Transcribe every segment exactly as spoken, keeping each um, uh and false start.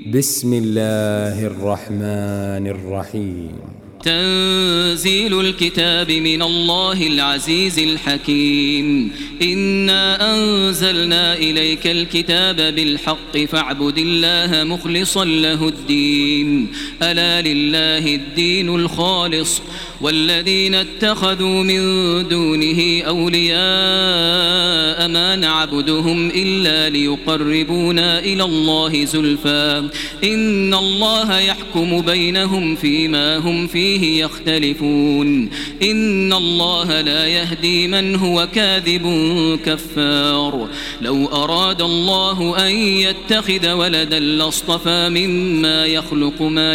بسم الله الرحمن الرحيم. تنزيل الكتاب من الله العزيز الحكيم. إنا أنزلنا إليك الكتاب بالحق فاعبد الله مخلصا له الدين. ألا لله الدين الخالص والذين اتخذوا من دونه أولياء ما نعبدهم إلا ليقربونا إلى الله زلفى إن الله يحكم بينهم فيما هم فيه يختلفون. إن الله لا يهدي من هو كاذب كفار. لو أراد الله أن يتخذ ولدا لاصطفى مما يخلق ما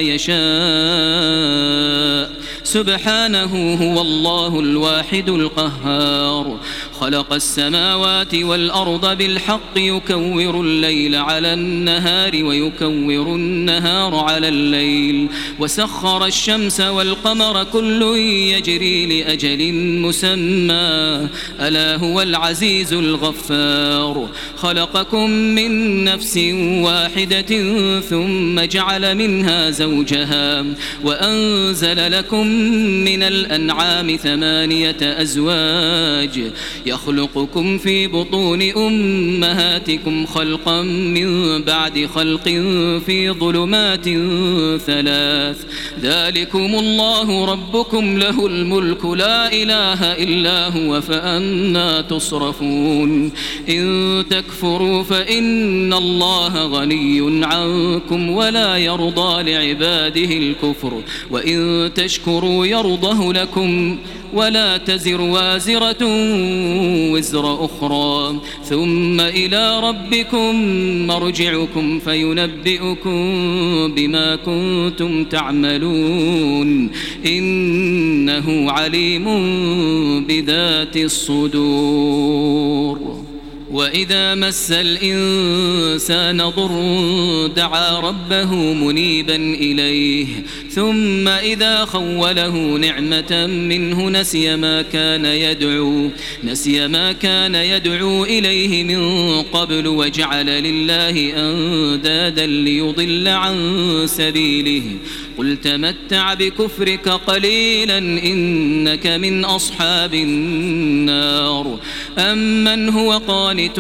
يشاء سبحانه هو الله الواحد القهار. خلق السماوات والأرض بالحق يكور الليل على النهار ويكور النهار على الليل وسخر الشمس والقمر كل يجري لأجل مسمى ألا هو العزيز الغفار. خلقكم من نفس واحدة ثم جعل منها زوجها وأنزل لكم من الأنعام ثمانية أزواج يخلقكم في بطون أمهاتكم خلقا من بعد خلق في ظلمات ثلاث ذلكم الله ربكم له الملك لا إله إلا هو فأنى تصرفون. إن تكفروا فإن الله غني عنكم ولا يرضى لعباده الكفر وإن تشكروا يرضه لكم ولا تزر وازرة وزر أخرى ثم إلى ربكم مرجعكم فينبئكم بما كنتم تعملون إنه عليم بذات الصدور. وإذا مس الإنسان ضر دعا ربه منيبا إليه ثم إذا خوله نعمة منه نسي ما كان يدعو نسي ما كان يدعو إليه من قبل وجعل لله أندادا ليضل عن سبيله. قل تمتع بكفرك قليلا إنك من أصحاب النار. أمن هو قانت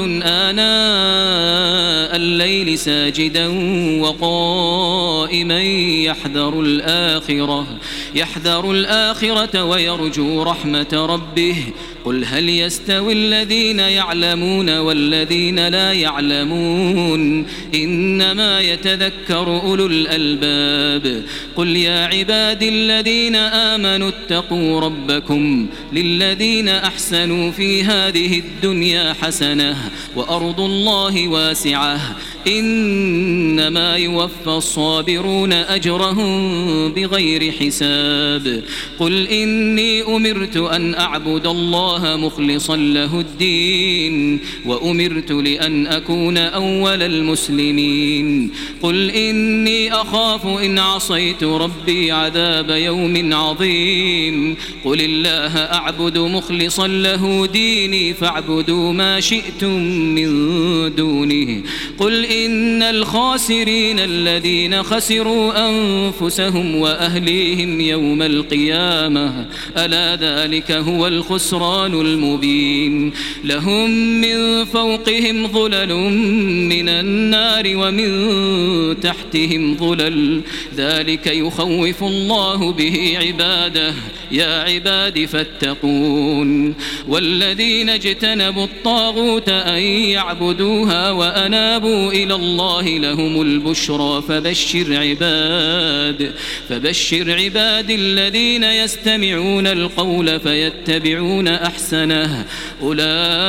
آناء الليل ساجدا وقائما يحذر الآخرة يحذر الآخرة ويرجو رحمة ربه. قل هل يستوي الذين يعلمون والذين لا يعلمون إنما يتذكر أولو الألباب. قل يا عبادي الذين آمنوا اتقوا ربكم للذين أحسنوا في هذه الدنيا حسنة وأرض الله واسعة إنما يوفى الصابرون أجرهم بغير حساب. قل إني أمرت أن أعبد الله مخلصا له الدين وأمرت لأن أكون أول المسلمين. قل إني أخاف إن عصيت ربي عذاب يوم عظيم. قل الله أعبد مخلصا له ديني فاعبدوا ما شئتم من دونه. قل إن الخاسرين الذين خسروا أنفسهم وأهليهم يوم القيامة ألا ذلك هو الخسران المبين. لهم من فوقهم ظلل من النار ومن تحتهم ظلل ذلك يخوف الله به عباده يا عباد فاتقون. والذين اجتنبوا الطاغوت أن يعبدوها وأنابوا إلى الله لهم البشرى فبشر عباد فبشر عباد الذين يستمعون القول فيتبعون أحسنه أولئك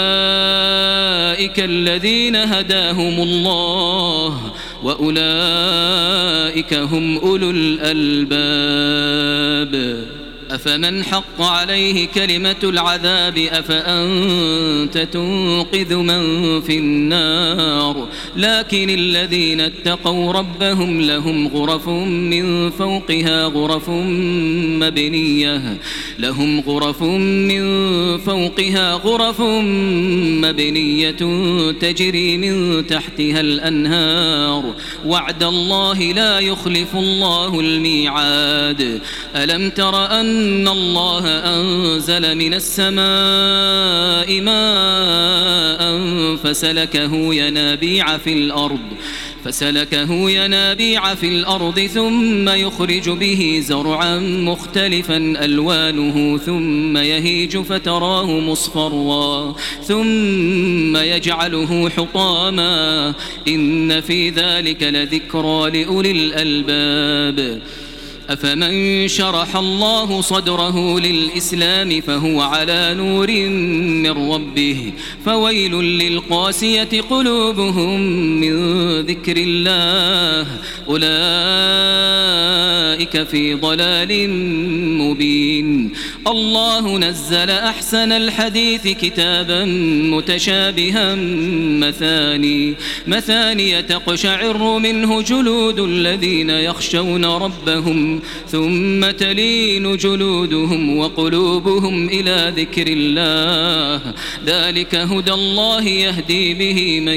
الذين هداهم الله وأولئك هم أولو الألباب. أفمن حق عليه كلمة العذاب أفأنت تنقذ من في النار لكن الذين اتقوا ربهم لهم غرف من فوقها غرف مبنية لهم غرف من فوقها غرف مبنية تجري من تحتها الأنهار وعد الله لا يخلف الله الميعاد ألم تر أن الله أنزل من السماء ماء فسلكه ينابيع في الأرض فسلكه ينابيع في الأرض ثم يخرج به زرعا مختلفا ألوانه ثم يهيج فتراه مصفرا ثم يجعله حطاما إن في ذلك لذكرى لأولي الألباب أفمن شرح الله صدره للإسلام فهو على نور من ربه فويل للقاسية قلوبهم من ذكر الله أولئك في ضلال مبين الله نزل أحسن الحديث كتابا متشابها مثاني مثاني تقشعر منه جلود الذين يخشون ربهم ثم تلين جلودهم وقلوبهم إلى ذكر الله ذلك هدى الله يهدي به من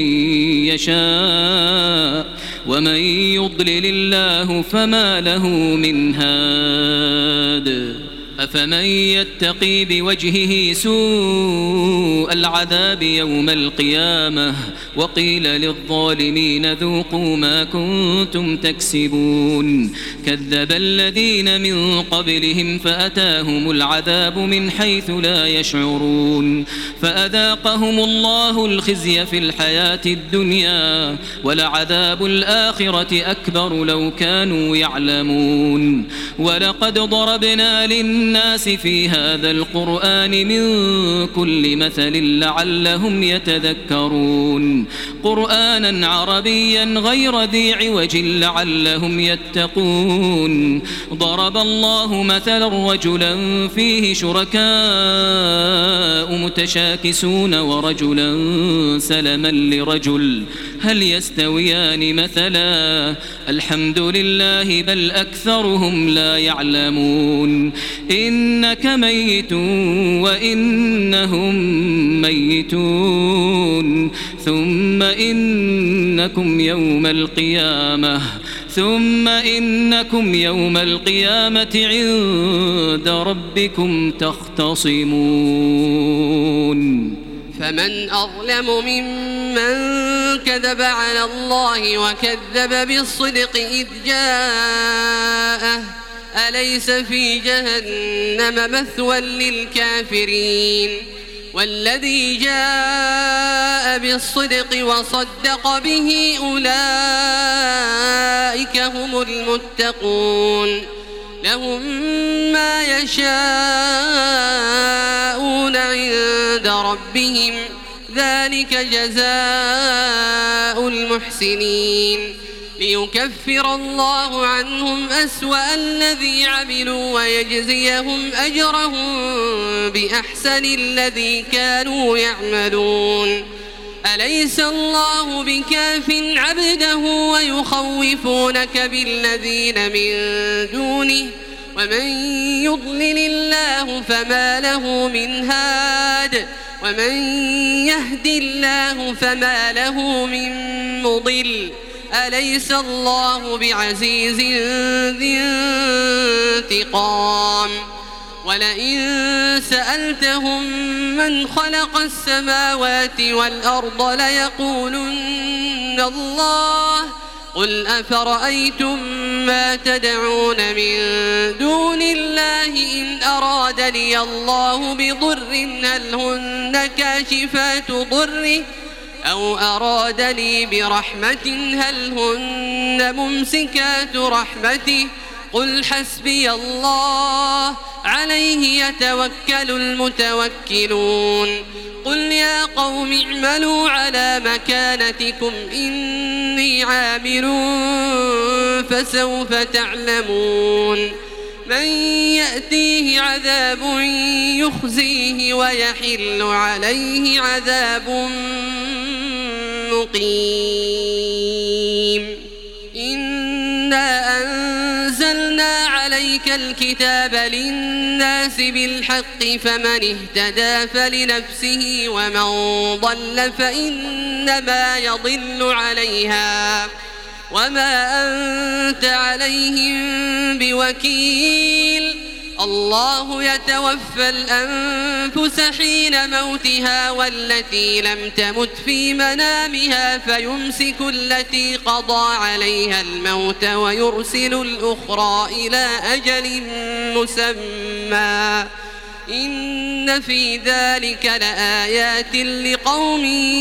يشاء ومن يضلل الله فما له من هاد أفمن يتقي بوجهه سوء العذاب يوم القيامة وقيل للظالمين ذوقوا ما كنتم تكسبون كذب الذين من قبلهم فأتاهم العذاب من حيث لا يشعرون فأذاقهم الله الخزي في الحياة الدنيا ولعذاب الآخرة أكبر لو كانوا يعلمون ولقد ضربنا للناس الناس في هذا القرآن من كل مثل لعلهم يتذكرون قرآنا عربيا غير ذي عوج لعلهم يتقون ضرب الله مثلا رجلا فيه شركاء متشاكسون ورجلا سلما لرجل هل يستويان مثلا الحمد لله بل أكثرهم لا يعلمون إنك ميت وإنهم ميتون ثم إنكم يوم القيامة ثم إنكم يوم القيامة عند ربكم تختصمون فمن أظلم ممن كذب على الله وكذب بالصدق إذ جاءه أليس في جهنم مثوى للكافرين والذي جاء بالصدق وصدق به أولئك هم المتقون لهم ما يشاءون عند ربهم ذلك جزاء المحسنين ليكفر الله عنهم أسوأ الذي عملوا ويجزيهم أجرهم بأحسن الذي كانوا يعملون أليس الله بكاف عبده ويخوفونك بالذين من دونه ومن يضلل الله فما له من هاد ومن يهد الله فما له من مضل أليس الله بعزيز ذي انتقام ولئن سألتهم من خلق السماوات والأرض ليقولن الله قل أفرأيتم ما تدعون من دون الله إن أرادني الله بضر هل هن كاشفات ضره أو أرادني برحمة هل هن ممسكات رحمته قل حسبي الله عليه يتوكل المتوكلون قل يا قوم اعملوا على مكانتكم إني عامل فسوف تعلمون من يأتيه عذاب يخزيه ويحل عليه عذاب مقيم إنا أنزلنا عليك الكتاب للناس بالحق فمن اهتدى فلنفسه ومن ضل فإنما يضل عليها وما أنت عليهم بوكيل الله يتوفى الأنفس حين موتها والتي لم تمت في منامها فيمسك التي قضى عليها الموت ويرسل الأخرى إلى أجل مسمى إن في ذلك لآيات لقوم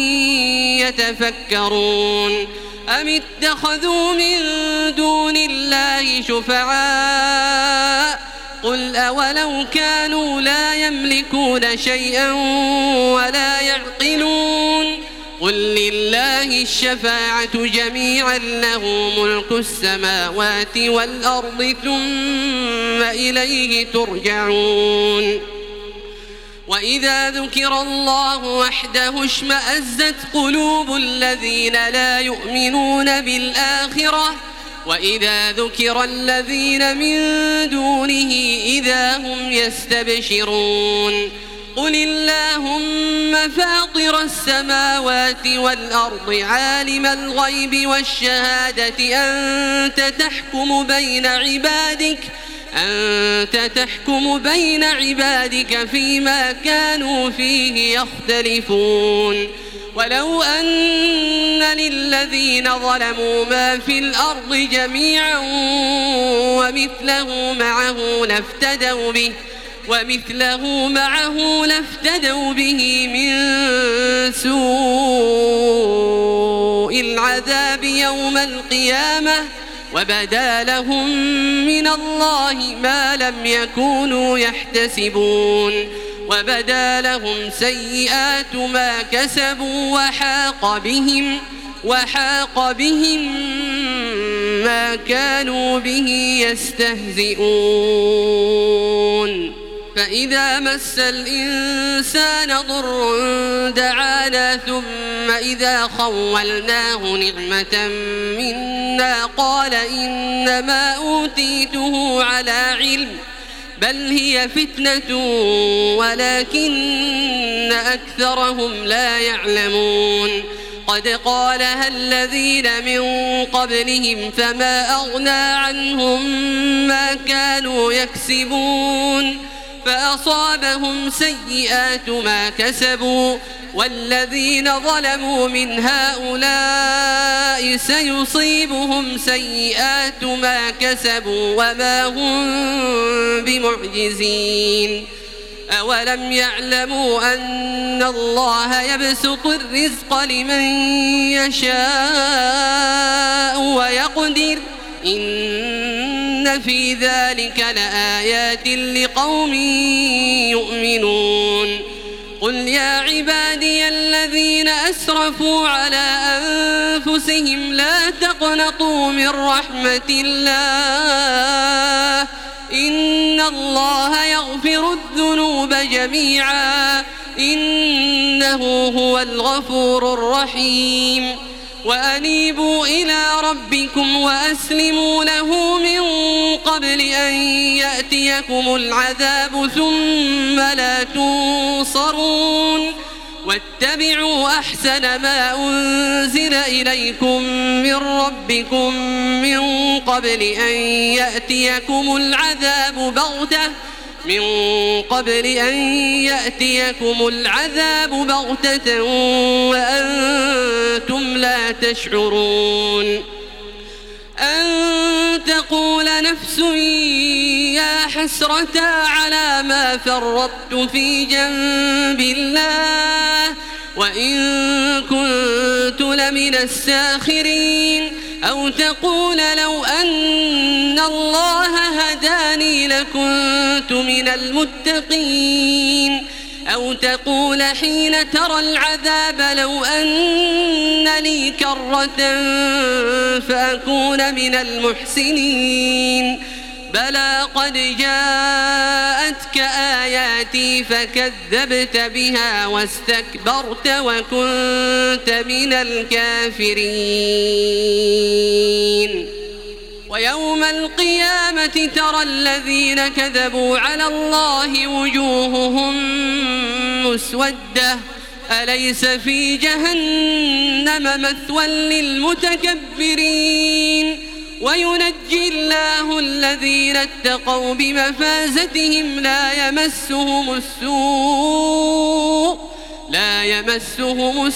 يتفكرون أم اتخذوا من دون الله شفعاء قل أولو كانوا لا يملكون شيئا ولا يعقلون قل لله الشفاعة جميعا له ملك السماوات والأرض ثم إليه ترجعون وإذا ذكر الله وحده اشمأزت قلوب الذين لا يؤمنون بالآخرة وإذا ذكر الذين من دونه إذا هم يستبشرون قل اللهم فاطر السماوات والأرض عالم الغيب والشهادة أنت تحكم بين عبادك أنت تحكم بين عبادك فيما كانوا فيه يختلفون ولو أن للذين ظلموا ما في الأرض جميعا ومثله معه لافتدوا به ومثله معه لافتدوا به من سوء العذاب يوم القيامة وبدا لهم من الله ما لم يكونوا يحتسبون وبدا لهم سيئات ما كسبوا وحاق بهم وحاق بهم ما كانوا به يستهزئون فإذا مس الإنسان ضر دعانا ثم إذا خولناه نعمة منا قال إنما أوتيته على علم بل هي فتنة ولكن أكثرهم لا يعلمون قد قالها الذين من قبلهم فما أغنى عنهم ما كانوا يكسبون فأصابهم سيئات ما كسبوا والذين ظلموا من هؤلاء سيصيبهم سيئات ما كسبوا وما هم بمعجزين أولم يعلموا أن الله يبسط الرزق لمن يشاء ويقدر إن في ذلك لآيات لقوم يؤمنون قل يا عبادي الذين أسرفوا على أنفسهم لا تقنطوا من رحمة الله إن الله يغفر الذنوب جميعا إنه هو الغفور الرحيم وأنيبوا إلى ربكم وأسلموا له من قبل أن يأتيكم العذاب ثم لا تنصرون واتبعوا أحسن ما أنزل إليكم من ربكم من قبل أن يأتيكم العذاب بغتة من قبل أن يأتيكم العذاب بغتة وأنتم لا تشعرون أن تقول نفس يا حسرة على ما فرطت في جنب الله وإن كنت لمن الساخرين أو تقول لو أن الله هداني لكنت من المتقين أو تقول حين ترى العذاب لو أن لي كرة فأكون من المحسنين بلى قد جاءتك آياتي فكذبت بها واستكبرت وكنت من الكافرين ويوم القيامة ترى الذين كذبوا على الله وجوههم مسودة أليس في جهنم مثوى للمتكبرين وينجي الله الذين اتقوا بمفازتهم لا يمسهم السوء لا يمسهم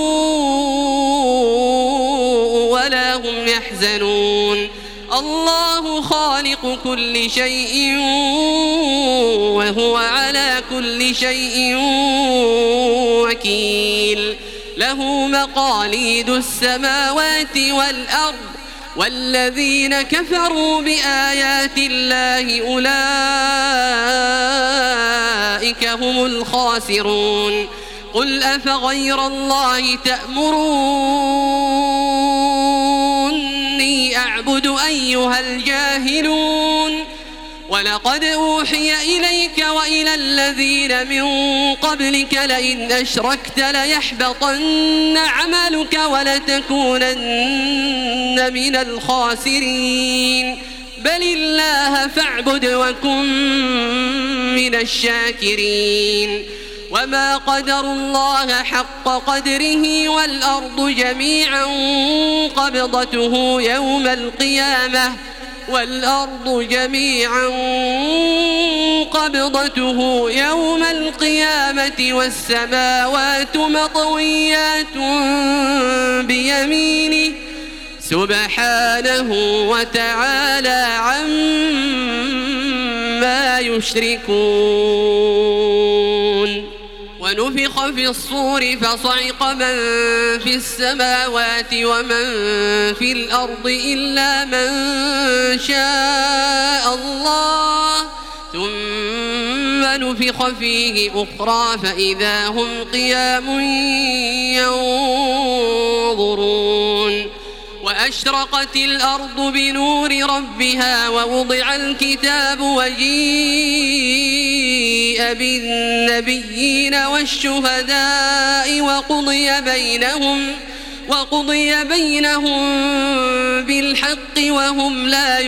السوء ولا هم يحزنون الله خالق كل شيء وهو على كل شيء وكيل له مقاليد السماوات والأرض والذين كفروا بآيات الله أولئك هم الخاسرون قل أفغير الله تأمروني أعبد أيها الجاهلون ولقد أوحي إليك وإلى الذين من قبلك لئن أشركت ليحبطن عملك ولتكونن من الخاسرين بل الله فاعبد وكن من الشاكرين وما قدروا الله حق قدره والأرض جميعا قبضته يوم القيامة والأرض جميعا قبضته يوم القيامة والسماوات مطويات بيمينه سبحانه وتعالى عما يشركون ونفخ في الصور فصعق من في السماوات ومن في الأرض إلا من شاء الله ثم نفخ فيه أخرى فإذا هم قيام ينظرون وأشرقت الأرض بنور ربها ووضع الكتاب وجيء بالنبيين والشهداء وقضي بينهم وقضي بينهم بالحق وهم لا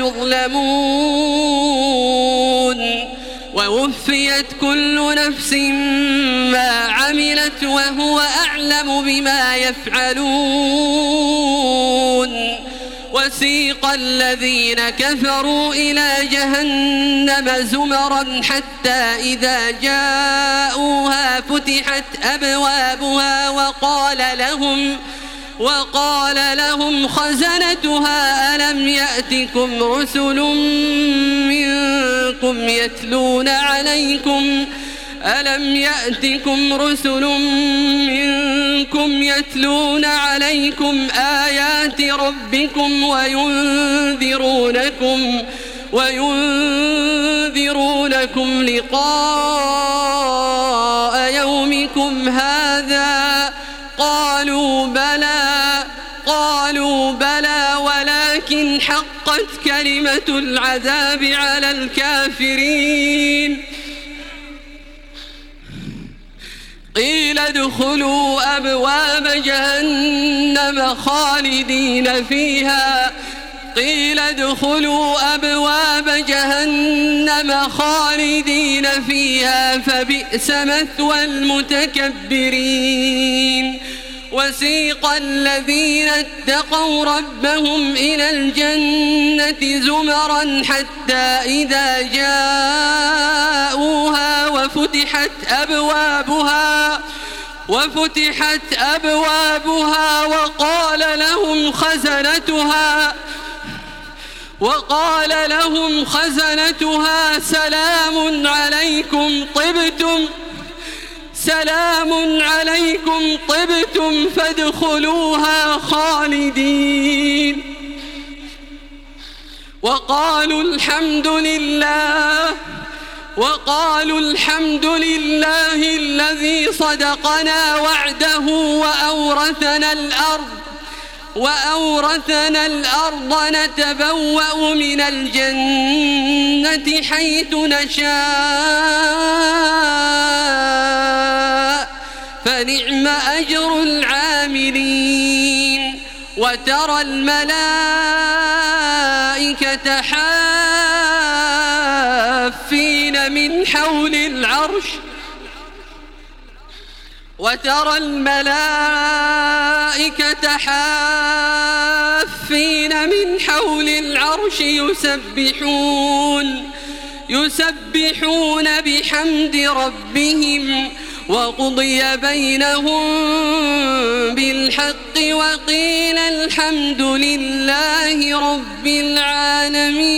يظلمون ووفيت كل نفس ما عملت وهو أعلم بما يفعلون وسيق الذين كفروا إلى جهنم زمرا حتى إذا جاءوها فتحت أبوابها وقال لهم وقال لهم خزنتها ألم يأتكم رسل منكم يتلون عليكم ألم يأتكم رسل منكم يتلون عليكم آيات ربكم وينذرونكم وينذرونكم لقاء يومكم هذا قالوا بلى قالوا بلى ولكن حقت كلمة العذاب على الكافرين قيل ادخلوا أبواب جهنم خالدين فيها قيل ادخلوا أبواب جهنم خالدين فيها فبئس مثوى المتكبرين وسيق الذين اتقوا ربهم إلى الجنة زمرا حتى إذا جاءوها وفتحت أبوابها وفتحت أبوابها وقال لهم خزنتها وقال لهم خزنتها سلام عليكم طبتم سلام عليكم طبتم فادخلوها خالدين وقالوا الحمد لله وقالوا الحمد لله الذي صدقنا وعده وأورثنا الأرض وأورثنا الأرض نتبوأ من الجنة حيث نشاء فنعم أجر العاملين وترى الملائكة حافين من حول العرش وترى الملائكة حافين من حول العرش يسبحون يسبحون بحمد ربهم وقضي بينهم بالحق وقيل الحمد لله رب العالمين.